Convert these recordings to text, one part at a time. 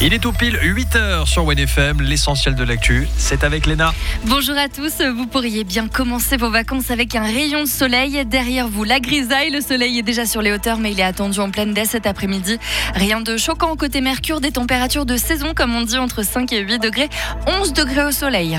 Il est tout pile 8h sur WNFM, l'essentiel de l'actu, c'est avec Léna. Bonjour à tous, vous pourriez bien commencer vos vacances avec un rayon de soleil. Derrière vous, la grisaille, le soleil est déjà sur les hauteurs, mais il est attendu en pleine dès cet après-midi. Rien de choquant côté Mercure, des températures de saison, comme on dit, entre 5 et 8 degrés, 11 degrés au soleil.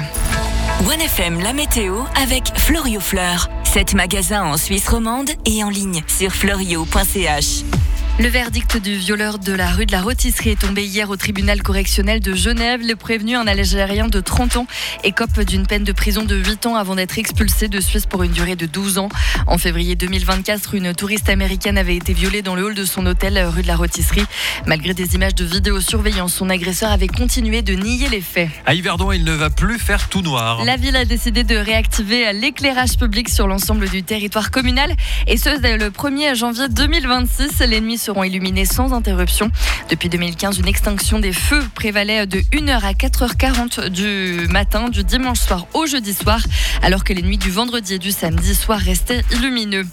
WNFM, la météo avec Florio Fleurs. 7 magasins en Suisse romande et en ligne sur florio.ch. Le verdict du violeur de la rue de la Rôtisserie est tombé hier au tribunal correctionnel de Genève. Le prévenu, un Algérien de 30 ans, écope d'une peine de prison de 8 ans avant d'être expulsé de Suisse pour une durée de 12 ans. En février 2024, une touriste américaine avait été violée dans le hall de son hôtel rue de la Rôtisserie. Malgré des images de vidéosurveillance, son agresseur avait continué de nier les faits. À Yverdon, il ne va plus faire tout noir. La ville a décidé de réactiver l'éclairage public sur l'ensemble du territoire communal, et ce dès le 1er janvier 2026. Les nuits seront illuminés sans interruption. Depuis 2015, une extinction des feux prévalait de 1h à 4h40 du matin, du dimanche soir au jeudi soir, alors que les nuits du vendredi et du samedi soir restaient illuminés.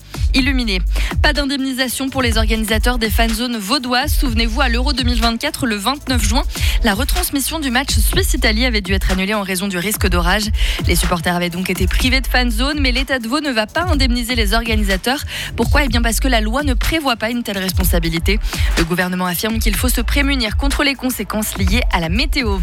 Pas d'indemnisation pour les organisateurs des fanzones vaudoises. Souvenez-vous, à l'Euro 2024, le 29 juin, la retransmission du match Suisse-Italie avait dû être annulée en raison du risque d'orage. Les supporters avaient donc été privés de fanzone, mais l'État de Vaud ne va pas indemniser les organisateurs. Pourquoi ? Bien parce que la loi ne prévoit pas une telle responsabilité. Le gouvernement affirme qu'il faut se prémunir contre les conséquences liées à la météo.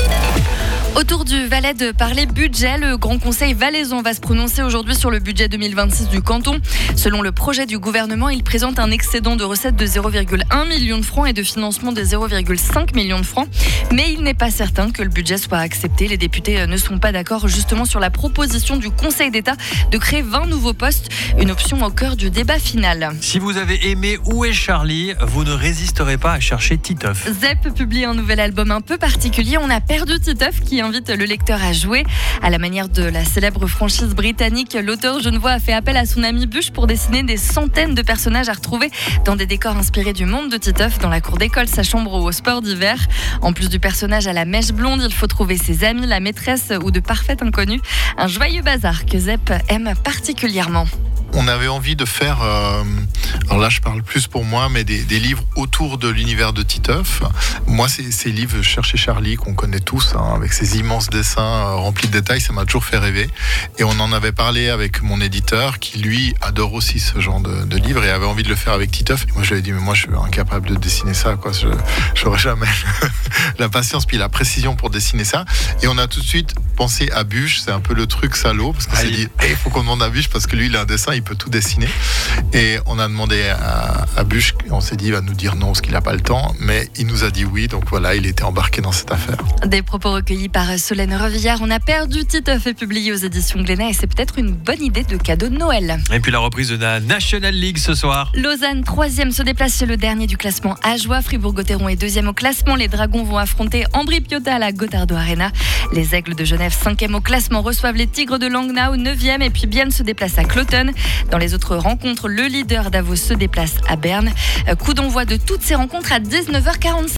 Autour du Valais de parler budget, le Grand Conseil valaisan va se prononcer aujourd'hui sur le budget 2026 du canton. Selon le projet du gouvernement, il présente un excédent de recettes de 0,1 million de francs et de financement de 0,5 million de francs. Mais il n'est pas certain que le budget soit accepté. Les députés ne sont pas d'accord justement sur la proposition du Conseil d'État de créer 20 nouveaux postes, une option au cœur du débat final. Si vous avez aimé Où est Charlie, vous ne résisterez pas à chercher Titeuf. Zep publie un nouvel album un peu particulier. On a perdu Titeuf qui invite le lecteur à jouer. À la manière de la célèbre franchise britannique, l'auteur genevois a fait appel à son ami Bûche pour dessiner des centaines de personnages à retrouver dans des décors inspirés du monde de Titeuf, dans la cour d'école, sa chambre ou au sport d'hiver. En plus du personnage à la mèche blonde, il faut trouver ses amis, la maîtresse ou de parfaits inconnus. Un joyeux bazar que Zep aime particulièrement. On avait envie de faire, alors là je parle plus pour moi, mais des livres autour de l'univers de Titeuf. Moi, ces livres Chercher Charlie, qu'on connaît tous, avec ces immenses dessins remplis de détails, ça m'a toujours fait rêver. Et on en avait parlé avec mon éditeur, qui lui adore aussi ce genre de livres et avait envie de le faire avec Titeuf. Et moi, je lui avais dit, mais moi je suis incapable de dessiner ça, quoi. Je n'aurais jamais la patience puis la précision pour dessiner ça. Et on a tout de suite pensé à Bûche, c'est un peu le truc salaud, parce qu'on s'est dit, il faut qu'on demande à Bûche, parce que lui, il a un dessin, il peut tout dessiner. Et on a demandé à Bûche, on s'est dit, il va nous dire non, parce qu'il n'a pas le temps, mais il nous a dit oui, donc voilà, il était embarqué dans cette affaire. Des propos recueillis par Solène Revillard. On a perdu Titeuf est publié aux éditions Glénat, et c'est peut-être une bonne idée de cadeau de Noël. Et puis la reprise de la National League ce soir. Lausanne, 3e, se déplace chez le dernier du classement Ajoie. Fribourg-Gotteron est 2e au classement. Les Dragons vont affronter Ambri-Piotta à la Gotardo Arena. Les Aigles de Genève, 5e au classement, reçoivent les Tigres de Langnau, 9e. Et puis Bienne se déplace à Cloton. Dans les autres rencontres, le leader Davos se déplace à Berne. Coup d'envoi de toutes ces rencontres à 19h45.